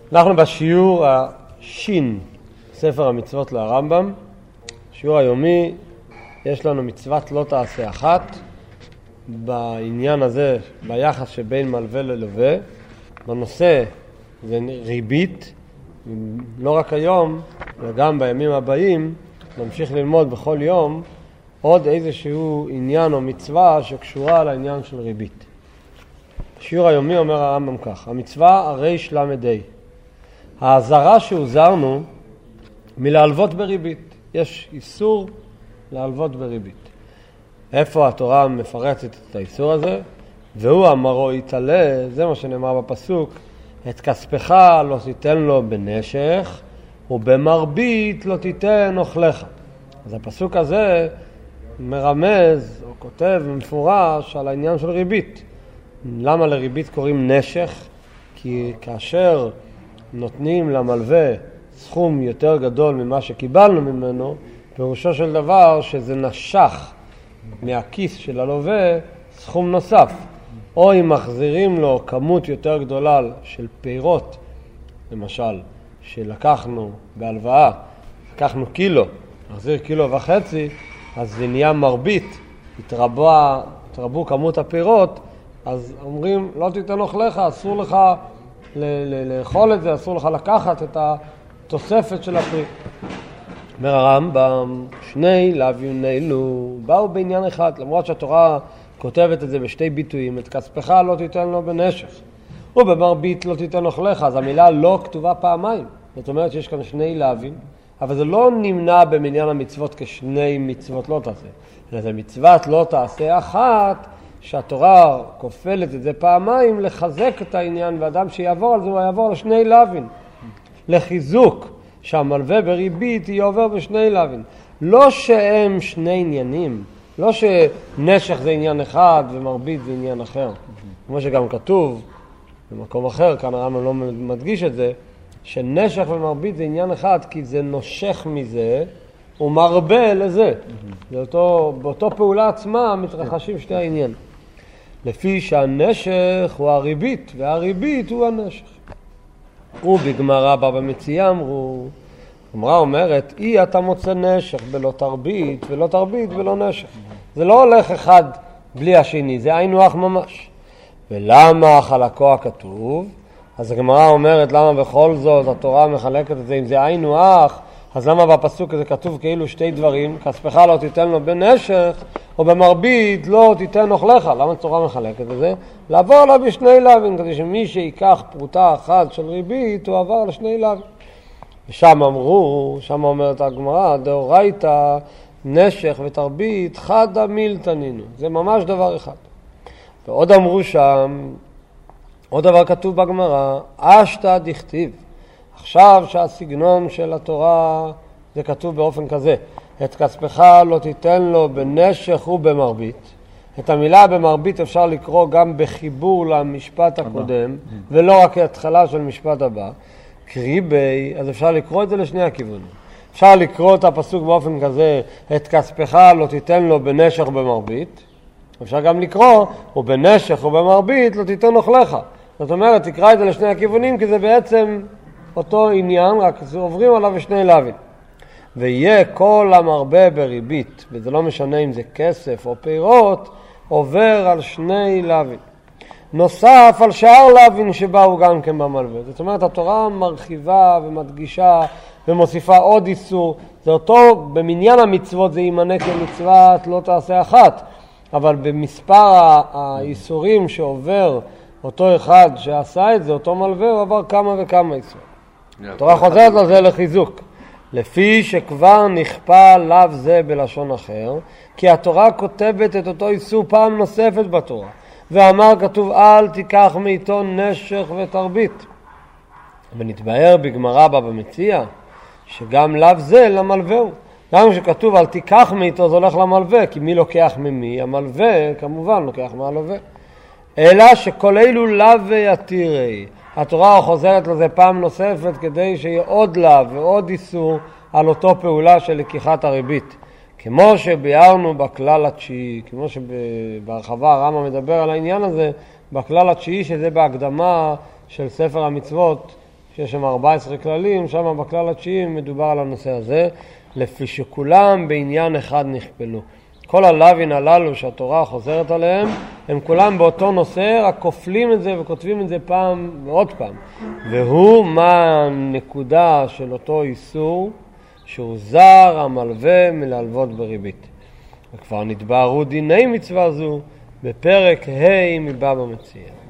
אנחנו בשיעור השין, ספר המצוות לרמב"ם. שיעור היומי, יש לנו מצוות לא תעשה אחת, בעניין הזה, ביחס שבין מלווה ללווה. בנושא זה ריבית, לא רק היום, וגם בימים הבאים, נמשיך ללמוד בכל יום עוד איזשהו עניין או מצווה שקשורה לעניין של ריבית. בשיעור היומי אומר הרמב"ם כך, המצווה הריש למדי. ההזרה שהוזרנו מלהלוות בריבית. יש איסור להלוות בריבית. איפה התורה מפרצת את האיסור הזה? והוא אמרו יתעלה, זה מה שנאמר בפסוק, את כספך לא תיתן לו בנשך, ובמרבית לא תיתן אוכלך. אז הפסוק הזה מרמז או כותב מפורש על העניין של ריבית. למה לריבית קוראים נשך? כי כאשר נותנים למלווה סכום יותר גדול ממה שקיבלנו ממנו, פירושו של דבר שזה נשך מהכיס של הלווה סכום נוסף. או אם מחזירים לו כמות יותר גדולה של פירות, למשל, שלקחנו בהלוואה, לקחנו קילו, מחזיר 1.5 קילו, אז זה נהיה מרבית, התרבו כמות הפירות, אז אומרים, לא תיתן אוכלך, אסור לך לאכול את זה, אסור לך לקחת את התוספת של הפרי. אומר הרמב"ם, שני לאווים אלו באו בעניין אחד, למרות שהתורה כותבת את זה בשתי ביטויים, את כספך לא תיתן לו בנשך, ובמרבית לא תיתן אוכלך, אז המילה לא כתובה פעמיים. זאת אומרת שיש כאן שני לאווים, אבל זה לא נמנע במניין המצוות כשני מצוות לא תעשה. זה מצוות לא תעשה אחת, שהתורה כופלת את זה פעמיים לחזק את העניין, ואדם שיעבור על זה הוא יעבור לשני לאווים. לחיזוק שהמלווה בריבית היא עובר בשני לאווים. לא שהם שני עניינים, לא שנשך זה עניין אחד ומרבית זה עניין אחר. כמו שגם כתוב במקום אחר, כאן הרמב"ם לא מדגיש את זה, שנשך ומרבית זה עניין אחד, כי זה נושך מזה ומרבה לזה. באותו פעולה עצמה מתרחשים שתי העניין. לפי שהנשך הוא הריבית, והריבית הוא הנשך. ובגמרא בבא מציעא אמרו, הגמרא אומרת, אתה מוצא נשך בלא תרבית, ולא תרבית ולא נשך. זה לא הולך אחד בלי השני, זה היינו אח ממש. ולמה חלקו הכתוב? אז הגמרא אומרת, למה בכל זאת התורה מחלקת את זה, אם זה היינו אח, אז למה בפסוק הזה כתוב כאילו שתי דברים, כספך לא תיתן לו בנשך, או במרבית לא תיתן אוכלך? למה התורה מחלקת את זה? לעבור עליו בשני לאווים, כדי שמי שיקח פרוטה אחת של ריבית, הוא עבר לשני לאווים. ושם אמרו, שם אומרת הגמרא, דאורייתא נשך ותרבית חדא מילתנינו. זה ממש דבר אחד. ועוד אמרו שם, עוד דבר כתוב בגמרא, אשתא דכתיב. עכשיו שהסגנון של התורה זה כתוב באופן כזה, את כספך לא תיתן לו בנשך ובמרבית. את המילה במרבית אפשר לקרוא גם בחיבור למשפט הקודם, ולא רק התחלה של משפט הבא. קריבי, אז אפשר לקרוא את זה לשני הכיוונים. אפשר לקרוא את הפסוק באופן כזה, את כספך לא תיתן לו בנשך ובמרבית. אפשר גם לקרוא, ובנשך ובמרבית לא תיתן אוכלך. זאת אומרת, תקרא את זה לשני הכיוונים, כי זה בעצם אותו עניין, רק עוברים עליו בשני לאווים. ויהיה כל המרבה בריבית, וזה לא משנה אם זה כסף או פירות, עובר על שני לאווים. נוסף על שאר לאווים שבאו גם כן במלווה. זאת אומרת, התורה מרחיבה ומדגישה ומוסיפה עוד איסור. זה אותו, במניין המצוות זה יימנה כמצוות לא תעשה אחת, אבל במספר האיסורים שעובר אותו אחד שעשה את זה, אותו מלווה, הוא עבר כמה וכמה איסורים. התורה חוזרת לזה לחיזוק. לפי שכבר נכפה לאו זה בלשון אחר, כי התורה כותבת את אותו איסור פעם נוספת בתורה. ואמר כתוב, אל תיקח מאיתו נשך ותרבית. ונתבהר בגמרא בבא מציעא, שגם לאו זה למלווהו. גם שכתוב, אל תיקח מאיתו, זה הולך למלווה, כי מי לוקח ממי? המלווה כמובן לוקח מהלווה. אלא שכל אלו לאו ויתירי. התורה חוזרת לזה פעם נוספת כדי שיהיה עוד לאו ועוד איסור על אותו פעולה של לקיחת הריבית. כמו שביארנו בכלל התשיעי, כמו שבהרחבה הרמב"ם מדבר על העניין הזה, בכלל התשיעי שזה בהקדמה של ספר המצוות שיש שם 14 כללים, שם בכלל התשיעי מדובר על הנושא הזה, לפי שכולם בעניין אחד נכפלו. כל הלווין הללו שהתורה חוזרת עליהם, הם כולם באותו נושא, רק כופלים את זה וכותבים את זה פעם ועוד פעם. והוא מה הנקודה של אותו איסור, שהוא זר המלווה מלהלוות בריבית. וכבר נתבהרו דיני מצווה זו בפרק ה' מבבא מציעא.